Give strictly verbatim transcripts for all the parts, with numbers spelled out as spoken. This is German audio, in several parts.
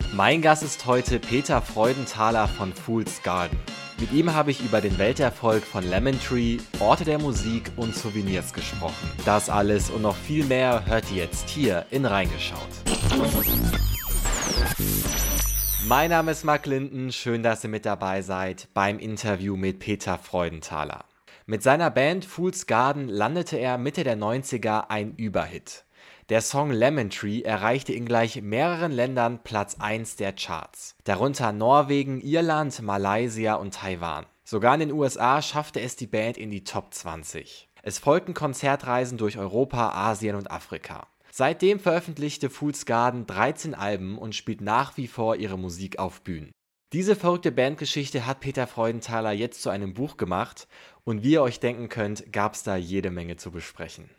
Mein Gast ist heute Peter Freudenthaler von Fool's Garden. Mit ihm habe ich über den Welterfolg von Lemon Tree, Orte der Musik und Souvenirs gesprochen. Das alles und noch viel mehr hört ihr jetzt hier in Reingeschaut. Mein Name ist Marc Linden, schön, dass ihr mit dabei seid beim Interview mit Peter Freudenthaler. Mit seiner Band Fool's Garden landete er Mitte der neunziger ein Überhit. Der Song Lemon Tree erreichte in gleich mehreren Ländern Platz eins der Charts. Darunter Norwegen, Irland, Malaysia und Taiwan. Sogar in den U S A schaffte es die Band in die Top zwanzig. Es folgten Konzertreisen durch Europa, Asien und Afrika. Seitdem veröffentlichte Fool's Garden dreizehn Alben und spielt nach wie vor ihre Musik auf Bühnen. Diese verrückte Bandgeschichte hat Peter Freudenthaler jetzt zu einem Buch gemacht und wie ihr euch denken könnt, gab es da jede Menge zu besprechen.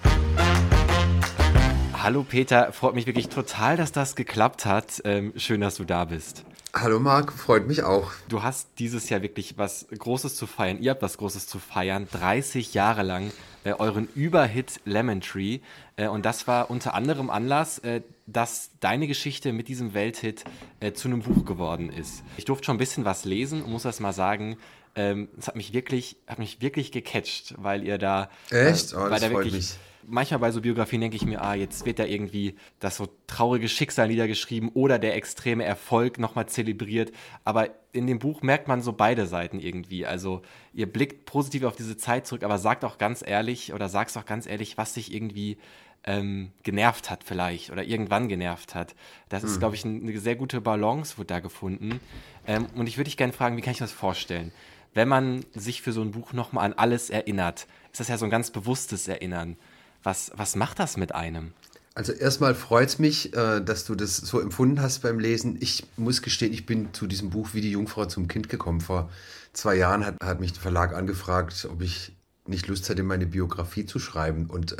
Hallo Peter, freut mich wirklich total, dass das geklappt hat. Ähm, schön, dass du da bist. Hallo Marc, freut mich auch. Du hast dieses Jahr wirklich was Großes zu feiern. Ihr habt was Großes zu feiern. dreißig Jahre lang äh, euren Überhit Lemon Tree. Äh, und das war unter anderem Anlass, äh, dass deine Geschichte mit diesem Welthit äh, zu einem Buch geworden ist. Ich durfte schon ein bisschen was lesen und muss das mal sagen, ähm, es hat mich wirklich, hat mich wirklich gecatcht, weil ihr da... Echt? Äh, oh, weil das da freut wirklich, mich. Manchmal bei so Biografien denke ich mir, ah, jetzt wird da irgendwie das so traurige Schicksal niedergeschrieben oder der extreme Erfolg nochmal zelebriert. Aber in dem Buch merkt man so beide Seiten irgendwie. Also ihr blickt positiv auf diese Zeit zurück, aber sagt auch ganz ehrlich oder sagst auch ganz ehrlich, was dich irgendwie ähm, genervt hat vielleicht oder irgendwann genervt hat. Das ist, Mhm. glaube ich, ein, eine sehr gute Balance wird da gefunden. Ähm, und ich würde dich gerne fragen, wie kann ich mir das vorstellen? Wenn man sich für so ein Buch nochmal an alles erinnert, ist das ja so ein ganz bewusstes Erinnern. Was, was macht das mit einem? Also erstmal freut es mich, äh, dass du das so empfunden hast beim Lesen. Ich muss gestehen, ich bin zu diesem Buch wie die Jungfrau zum Kind gekommen. Vor zwei Jahren hat, hat mich der Verlag angefragt, ob ich nicht Lust hätte, meine Biografie zu schreiben. Und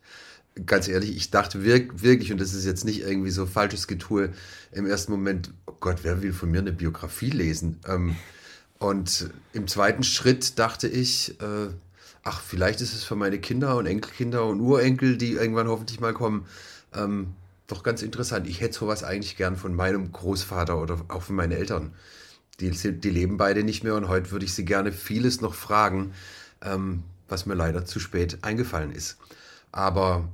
ganz ehrlich, ich dachte wirk- wirklich, und das ist jetzt nicht irgendwie so falsches Getue, im ersten Moment, oh Gott, wer will von mir eine Biografie lesen? Ähm, und im zweiten Schritt dachte ich, äh, ach, vielleicht ist es für meine Kinder und Enkelkinder und Urenkel, die irgendwann hoffentlich mal kommen, ähm, doch ganz interessant. Ich hätte sowas eigentlich gern von meinem Großvater oder auch von meinen Eltern. Die, sind- die leben beide nicht mehr und heute würde ich sie gerne vieles noch fragen, ähm, was mir leider zu spät eingefallen ist. Aber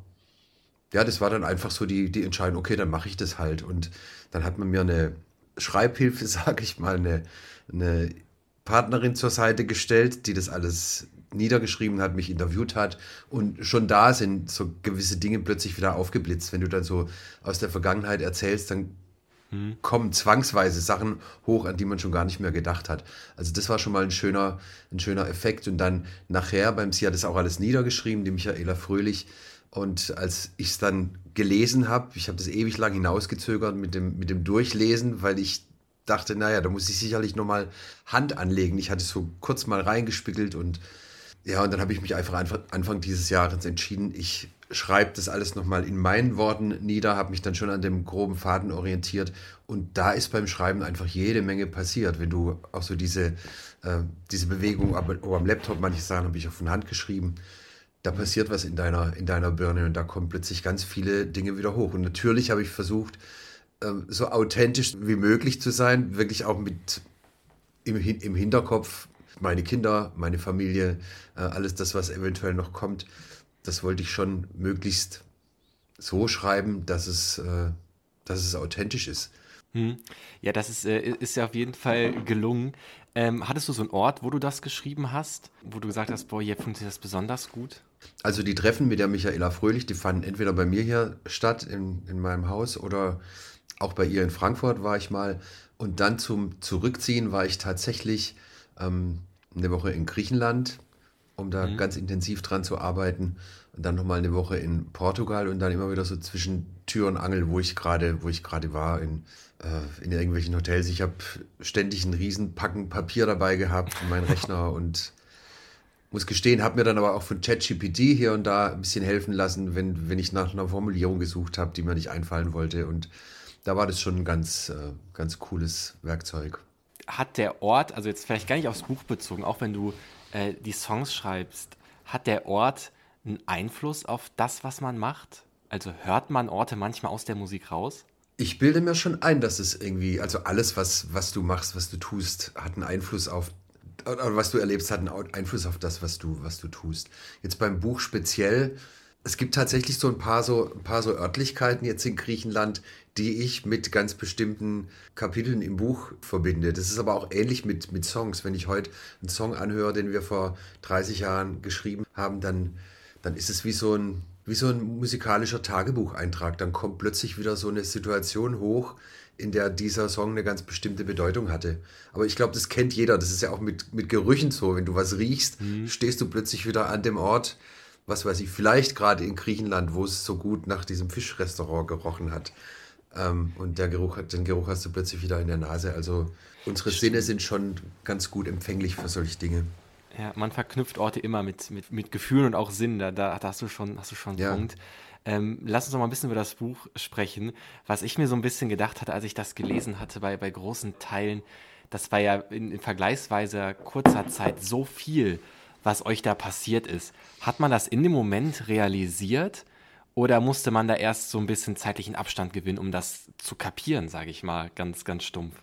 ja, das war dann einfach so die, die Entscheidung, okay, dann mache ich das halt. Und dann hat man mir eine Schreibhilfe, sage ich mal, eine, eine Partnerin zur Seite gestellt, die das alles niedergeschrieben hat, mich interviewt hat. Und schon da sind so gewisse Dinge plötzlich wieder aufgeblitzt. Wenn du dann so aus der Vergangenheit erzählst, dann Hm. kommen zwangsweise Sachen hoch, an die man schon gar nicht mehr gedacht hat. Also das war schon mal ein schöner, ein schöner Effekt. Und dann nachher, beim Sie hat das auch alles niedergeschrieben, die Michaela Fröhlich. Und als ich es dann gelesen habe, ich habe das ewig lang hinausgezögert mit dem, mit dem Durchlesen, weil ich dachte, naja, da muss ich sicherlich nochmal Hand anlegen. Ich hatte es so kurz mal reingespickelt und ja, und dann habe ich mich einfach Anfang, Anfang dieses Jahres entschieden, ich schreibe das alles nochmal in meinen Worten nieder, habe mich dann schon an dem groben Faden orientiert und da ist beim Schreiben einfach jede Menge passiert. Wenn du auch so diese, äh, diese Bewegung aber, oh, am Laptop, manche Sachen habe ich auch von Hand geschrieben, da passiert was in deiner, in deiner Birne und da kommen plötzlich ganz viele Dinge wieder hoch. Und natürlich habe ich versucht, ähm, so authentisch wie möglich zu sein, wirklich auch mit im, Hin- im Hinterkopf meine Kinder, meine Familie, äh, alles das, was eventuell noch kommt, das wollte ich schon möglichst so schreiben, dass es, äh, dass es authentisch ist. Hm. Ja, das ist, äh, ist ja auf jeden Fall gelungen. Ähm, hattest du so einen Ort, wo du das geschrieben hast, wo du gesagt hast, boah, hier funktioniert das besonders gut? Also die Treffen mit der Michaela Fröhlich, die fanden entweder bei mir hier statt, in, in meinem Haus, oder auch bei ihr in Frankfurt war ich mal. Und dann zum Zurückziehen war ich tatsächlich ähm, eine Woche in Griechenland, um da Hm. ganz intensiv dran zu arbeiten. Und dann nochmal eine Woche in Portugal und dann immer wieder so zwischen Tür und Angel, wo ich gerade, wo ich gerade war, in, äh, in irgendwelchen Hotels. Ich habe ständig einen riesen Packen Papier dabei gehabt für meinen Rechner und muss gestehen, habe mir dann aber auch von ChatGPT hier und da ein bisschen helfen lassen, wenn, wenn ich nach einer Formulierung gesucht habe, die mir nicht einfallen wollte. Und da war das schon ein ganz, äh, ganz cooles Werkzeug. Hat der Ort, also jetzt vielleicht gar nicht aufs Buch bezogen, auch wenn du äh, die Songs schreibst, hat der Ort einen Einfluss auf das, was man macht? Also hört man Orte manchmal aus der Musik raus? Ich bilde mir schon ein, dass es irgendwie, also alles, was, was du machst, was du tust, hat einen Einfluss auf, oder was du erlebst, hat einen Einfluss auf das, was du, was du tust. Jetzt beim Buch speziell, es gibt tatsächlich so ein paar so, ein paar so Örtlichkeiten jetzt in Griechenland, die ich mit ganz bestimmten Kapiteln im Buch verbinde. Das ist aber auch ähnlich mit, mit Songs. Wenn ich heute einen Song anhöre, den wir vor dreißig Jahren geschrieben haben, dann, dann ist es wie so ein, wie so ein musikalischer Tagebucheintrag. Dann kommt plötzlich wieder so eine Situation hoch, in der dieser Song eine ganz bestimmte Bedeutung hatte. Aber ich glaube, das kennt jeder. Das ist ja auch mit, mit Gerüchen so. Wenn du was riechst, mhm. stehst du plötzlich wieder an dem Ort, was weiß ich, vielleicht gerade in Griechenland, wo es so gut nach diesem Fischrestaurant gerochen hat. Ähm, und der Geruch, den Geruch hast du plötzlich wieder in der Nase. Also unsere Stimmt. Sinne sind schon ganz gut empfänglich für solche Dinge. Ja, man verknüpft Orte immer mit, mit, mit Gefühlen und auch Sinn. Da, da, da hast du schon, hast du schon einen Ja. Punkt. Ähm, lass uns noch mal ein bisschen über das Buch sprechen. Was ich mir so ein bisschen gedacht hatte, als ich das gelesen hatte, bei, bei großen Teilen, das war ja in, in vergleichsweise kurzer Zeit so viel, was euch da passiert ist. Hat man das in dem Moment realisiert oder musste man da erst so ein bisschen zeitlichen Abstand gewinnen, um das zu kapieren, sage ich mal, ganz, ganz stumpf?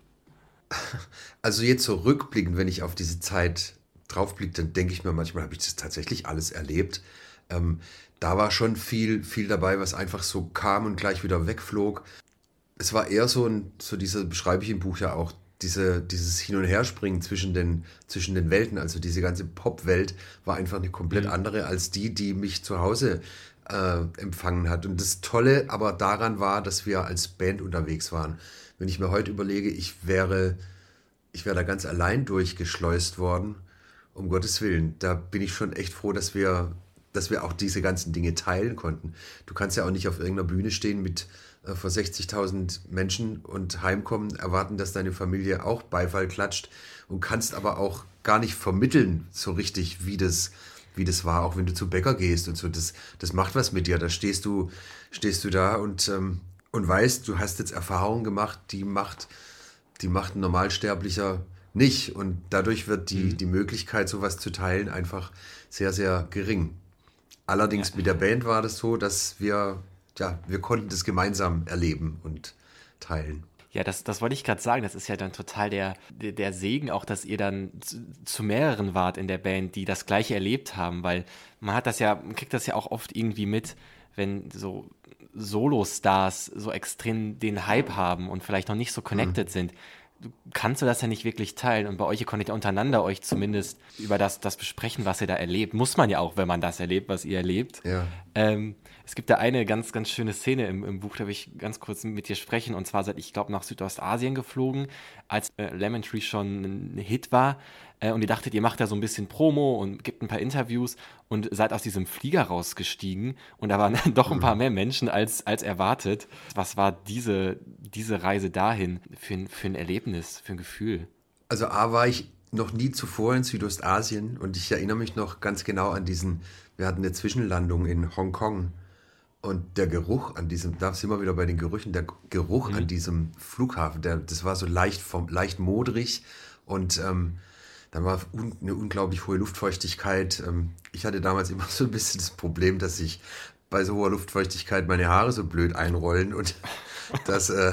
Also jetzt so rückblickend, wenn ich auf diese Zeit draufblicke, dann denke ich mir manchmal, habe ich das tatsächlich alles erlebt. Ähm, da war schon viel, viel dabei, was einfach so kam und gleich wieder wegflog. Es war eher so ein, so diese, beschreibe ich im Buch ja auch, diese, dieses Hin- und Herspringen zwischen den, zwischen den Welten. Also diese ganze Pop-Welt war einfach eine komplett Mhm. andere als die, die mich zu Hause äh, empfangen hat. Und das Tolle aber daran war, dass wir als Band unterwegs waren. Wenn ich mir heute überlege, ich wäre, ich wäre da ganz allein durchgeschleust worden, um Gottes Willen. Da bin ich schon echt froh, dass wir, dass wir auch diese ganzen Dinge teilen konnten. Du kannst ja auch nicht auf irgendeiner Bühne stehen mit äh, vor sechzigtausend Menschen und heimkommen, erwarten, dass deine Familie auch Beifall klatscht und kannst aber auch gar nicht vermitteln so richtig, wie das, wie das war, auch wenn du zu Bäcker gehst und so. Das, das macht was mit dir. Da stehst du, stehst du da und, ähm, und weißt, du hast jetzt Erfahrungen gemacht, die macht, die macht ein Normalsterblicher nicht. Und dadurch wird die, Mhm. die Möglichkeit, sowas zu teilen, einfach sehr, sehr gering. Ja. Allerdings mit der Band war das so, dass wir, ja, wir konnten das gemeinsam erleben und teilen. Ja, das, das wollte ich gerade sagen. Das ist ja dann total der, der, der Segen auch, dass ihr dann zu, zu mehreren wart in der Band, die das Gleiche erlebt haben, weil man hat das ja, man kriegt das ja auch oft irgendwie mit, wenn so Solo-Stars so extrem den Hype haben und vielleicht noch nicht so connected sind. Du kannst du das ja nicht wirklich teilen und bei euch, ihr konntet ja untereinander euch zumindest über das, das besprechen, was ihr da erlebt. Muss man ja auch, wenn man das erlebt, was ihr erlebt. Ja. Ähm, es gibt da eine ganz, ganz schöne Szene im, im Buch, da will ich ganz kurz mit dir sprechen. Und zwar seid ich, glaube nach Südostasien geflogen, als äh, Lemon Tree schon ein Hit war. Äh, und ihr dachtet, ihr macht da so ein bisschen Promo und gibt ein paar Interviews und seid aus diesem Flieger rausgestiegen. Und da waren dann doch ein paar mehr Menschen als, als erwartet. Was war diese, diese Reise dahin für, ein- für ein Erlebnis, für ein Gefühl? Also A war ich noch nie zuvor in Südostasien und ich erinnere mich noch ganz genau an diesen, wir hatten eine Zwischenlandung in Hongkong und der Geruch an diesem, da sind wir wieder bei den Gerüchen, der Geruch an Mhm. diesem Flughafen, der, das war so leicht, vom, leicht modrig und ähm, dann war un, eine unglaublich hohe Luftfeuchtigkeit. Ähm, ich hatte damals immer so ein bisschen das Problem, dass sich bei so hoher Luftfeuchtigkeit meine Haare so blöd einrollen und das, äh,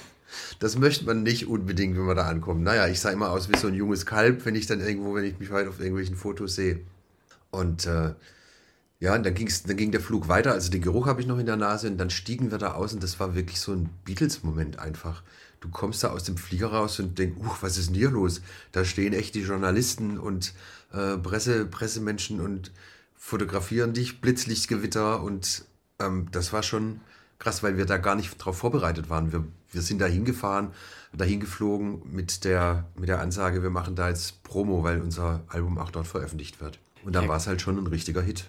das möchte man nicht unbedingt, wenn man da ankommt. Naja, ich sah immer aus wie so ein junges Kalb, wenn ich dann irgendwo, wenn ich mich heute auf irgendwelchen Fotos sehe. Und äh, ja, und dann, ging's, dann ging der Flug weiter, also den Geruch habe ich noch in der Nase und dann stiegen wir da aus und das war wirklich so ein Beatles-Moment einfach. Du kommst da aus dem Flieger raus und denkst, uh, was ist denn hier los? Da stehen echt die Journalisten und äh, Presse, Pressemenschen und fotografieren dich, Blitzlichtgewitter und ähm, das war schon krass, weil wir da gar nicht drauf vorbereitet waren. Wir, wir sind da hingefahren, dahin geflogen mit der, mit der Ansage, wir machen da jetzt Promo, weil unser Album auch dort veröffentlicht wird. Und dann Ja, war es halt schon ein richtiger Hit.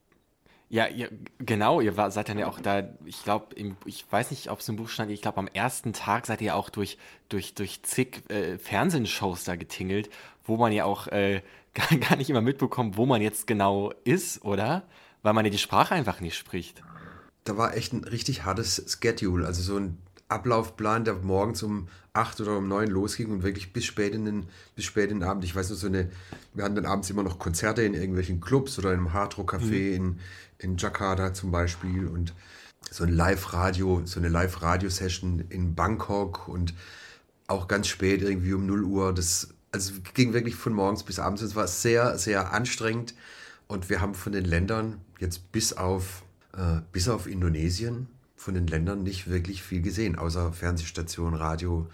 Ja, ihr, genau, ihr war, seid dann ja auch da, ich glaube, ich weiß nicht, ob es im Buch stand, ich glaube, am ersten Tag seid ihr auch durch, durch, durch zig äh, Fernsehshows da getingelt, wo man ja auch äh, gar, gar nicht immer mitbekommt, wo man jetzt genau ist, oder? Weil man ja die Sprache einfach nicht spricht. Da war echt ein richtig hartes Schedule, also so ein Ablaufplan, der morgens um acht oder um neun losging und wirklich bis spät in den, bis spät in den Abend. Ich weiß noch so eine, wir hatten dann abends immer noch Konzerte in irgendwelchen Clubs oder in einem Hardrock-Café Mhm. in, in Jakarta zum Beispiel und so ein Live-Radio, so eine Live-Radio-Session in Bangkok und auch ganz spät, irgendwie um null Uhr. Das, also es ging wirklich von morgens bis abends. Es war sehr, sehr anstrengend. Und wir haben von den Ländern jetzt bis auf, äh, bis auf Indonesien von den Ländern nicht wirklich viel gesehen, außer Fernsehstationen, Radio,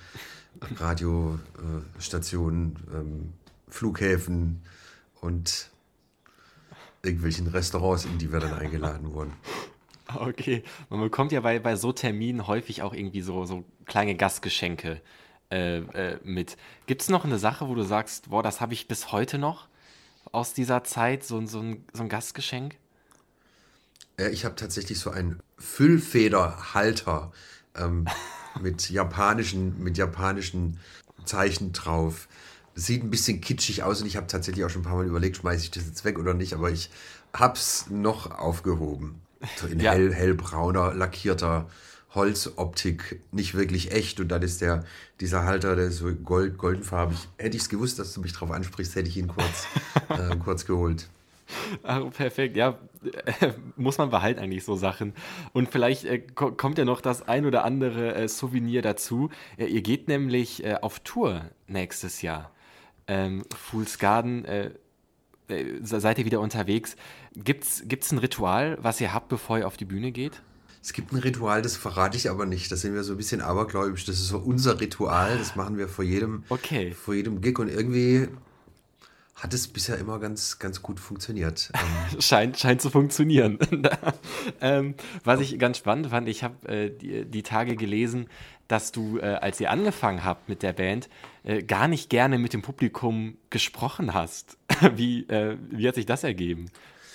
Radiostationen, ähm, Flughäfen und irgendwelchen Restaurants, in die wir dann eingeladen wurden. Okay, man bekommt ja bei, bei so Terminen häufig auch irgendwie so, so kleine Gastgeschenke äh, äh, mit. Gibt es noch eine Sache, wo du sagst, boah, das habe ich bis heute noch aus dieser Zeit, so, ein- so, ein, so ein Gastgeschenk? Ja, ich habe tatsächlich so einen Füllfederhalter ähm, mit japanischen, mit japanischen Zeichen drauf. Sieht ein bisschen kitschig aus und ich habe tatsächlich auch schon ein paar Mal überlegt, schmeiße ich das jetzt weg oder nicht, aber ich hab's noch aufgehoben. So in Ja, hell, hellbrauner, lackierter Holzoptik, nicht wirklich echt. Und dann ist der, dieser Halter, der ist so gold, goldenfarbig. Hätte ich es gewusst, dass du mich drauf ansprichst, hätte ich ihn kurz, äh, kurz geholt. ah, perfekt. Ja, äh, muss man behalten eigentlich so Sachen. Und vielleicht äh, ko kommt ja noch das ein oder andere äh, Souvenir dazu. Äh, ihr geht nämlich äh, auf Tour nächstes Jahr. Ähm, Fool's Garden, äh, äh, se- seid ihr wieder unterwegs? Gibt's, gibt's ein Ritual, was ihr habt, bevor ihr auf die Bühne geht? Es gibt ein Ritual, das verrate ich aber nicht. Da sind wir so ein bisschen abergläubisch. Das ist so unser Ritual. Das machen wir vor jedem, Okay. vor jedem Gig. Und irgendwie hat es bisher immer ganz, ganz gut funktioniert. Ähm, Scheint, scheint zu funktionieren. ähm, was ich ganz spannend fand, ich habe äh, die, die Tage gelesen, dass du, äh, als ihr angefangen habt mit der Band, äh, gar nicht gerne mit dem Publikum gesprochen hast. Wie, äh, wie hat sich das ergeben?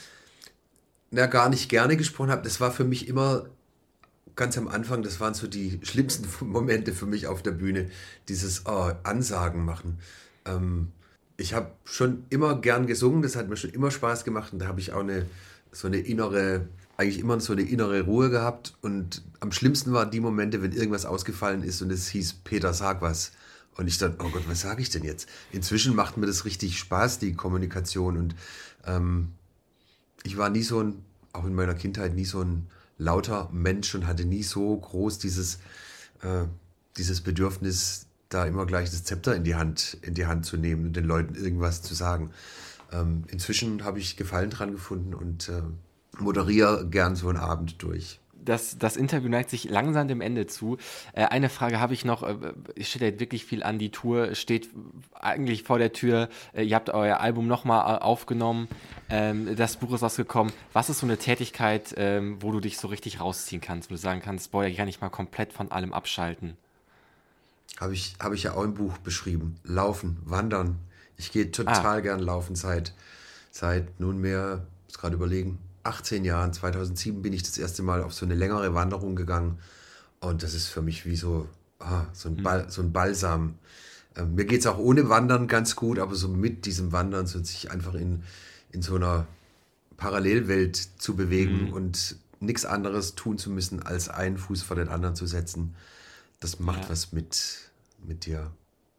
na, gar nicht gerne gesprochen habe. Das war für mich immer ganz am Anfang, das waren so die schlimmsten Momente für mich auf der Bühne. Dieses oh, Ansagen machen. Ähm, ich habe schon immer gern gesungen, das hat mir schon immer Spaß gemacht und da habe ich auch eine, so eine innere, eigentlich immer so eine innere Ruhe gehabt. Und am schlimmsten waren die Momente, wenn irgendwas ausgefallen ist und es hieß, Peter, sag was. Und ich dann, oh Gott, was sage ich denn jetzt? Inzwischen macht mir das richtig Spaß, die Kommunikation. Und ähm, ich war nie so ein, auch in meiner Kindheit, nie so ein lauter Mensch und hatte nie so groß dieses, äh, dieses Bedürfnis, da immer gleich das Zepter in die Hand, in die Hand zu nehmen und den Leuten irgendwas zu sagen. Ähm, inzwischen habe ich Gefallen dran gefunden und äh, moderiere gern so einen Abend durch. Das, das Interview neigt sich langsam dem Ende zu. Äh, eine Frage habe ich noch. Äh, es steht ja wirklich viel an. Die Tour steht eigentlich vor der Tür. Äh, ihr habt euer Album nochmal aufgenommen. Ähm, das Buch ist rausgekommen. Was ist so eine Tätigkeit, ähm, wo du dich so richtig rausziehen kannst, wo du sagen kannst, boah, hier kann ich mal komplett von allem abschalten? Habe ich, habe ich ja auch im Buch beschrieben. Laufen, wandern. Ich gehe Ah, total gern laufen seit, seit nunmehr, muss gerade überlegen, achtzehn Jahren. zweitausendsieben bin ich das erste Mal auf so eine längere Wanderung gegangen. Und das ist für mich wie so, ah, so ein hm, Bal so ein Balsam. Ähm, mir geht es auch ohne Wandern ganz gut, aber so mit diesem Wandern, so sich einfach in, in so einer Parallelwelt zu bewegen hm, und nichts anderes tun zu müssen, als einen Fuß vor den anderen zu setzen, das macht ja. was mit, mit dir.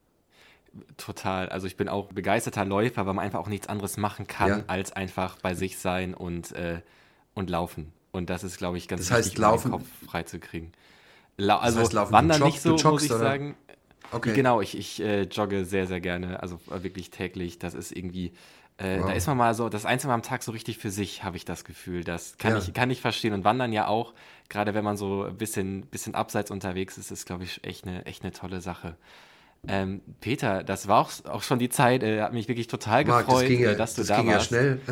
Total. Also ich bin auch begeisterter Läufer, weil man einfach auch nichts anderes machen kann, Ja, als einfach bei sich sein und, äh, und laufen. Und das ist, glaube ich, ganz das heißt wichtig, um den Kopf laufen, freizukriegen. La das also heißt laufen, du wandern nicht jogg, du so, muss joggst, ich oder? sagen. Okay, Genau, ich, ich äh, jogge sehr, sehr gerne, also äh, wirklich täglich. Das ist irgendwie, äh, da wow. ist man mal so, das einzige Mal am Tag so richtig für sich, habe ich das Gefühl. Das kann Ja, ich, kann ich verstehen. Und wandern ja auch, gerade wenn man so ein bisschen, bisschen abseits unterwegs ist, ist, glaube ich, echt eine, echt eine tolle Sache. Ähm, Peter, das war auch, auch schon die Zeit. Äh, hat mich wirklich total Marc, das gefreut, ging äh, ja, dass du das da ging ja warst. schnell.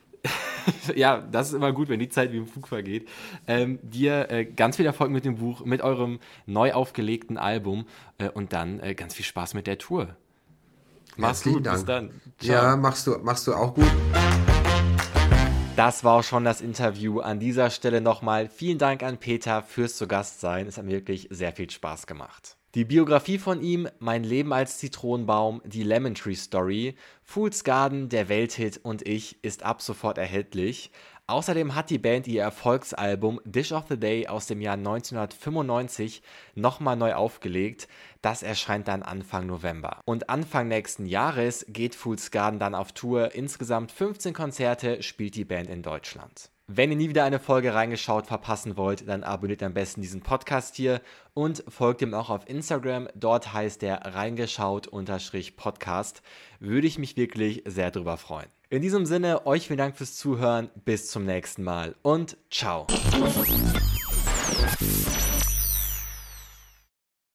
Ja, das ist immer gut, wenn die Zeit wie im Flug vergeht. Ähm, dir äh, ganz viel Erfolg mit dem Buch, mit eurem neu aufgelegten Album äh, und dann äh, ganz viel Spaß mit der Tour. Mach's Herzlichen gut, bis Dank. dann. Ja, Ciao. machst du, machst du auch gut. Das war auch schon das Interview. An dieser Stelle nochmal vielen Dank an Peter fürs zu Gast sein. Es hat mir wirklich sehr viel Spaß gemacht. Die Biografie von ihm, Mein Leben als Zitronenbaum, die Lemon Tree Story, Fool's Garden, der Welthit und ich ist ab sofort erhältlich. Außerdem hat die Band ihr Erfolgsalbum Dish of the Day aus dem Jahr neunzehnhundertfünfundneunzig nochmal neu aufgelegt. Das erscheint dann Anfang November. Und Anfang nächsten Jahres geht Fool's Garden dann auf Tour. Insgesamt fünfzehn Konzerte spielt die Band in Deutschland. Wenn ihr nie wieder eine Folge reingeschaut verpassen wollt, dann abonniert am besten diesen Podcast hier und folgt ihm auch auf Instagram. Dort heißt der reingeschaut-podcast. Würde ich mich wirklich sehr drüber freuen. In diesem Sinne, euch vielen Dank fürs Zuhören. Bis zum nächsten Mal und ciao.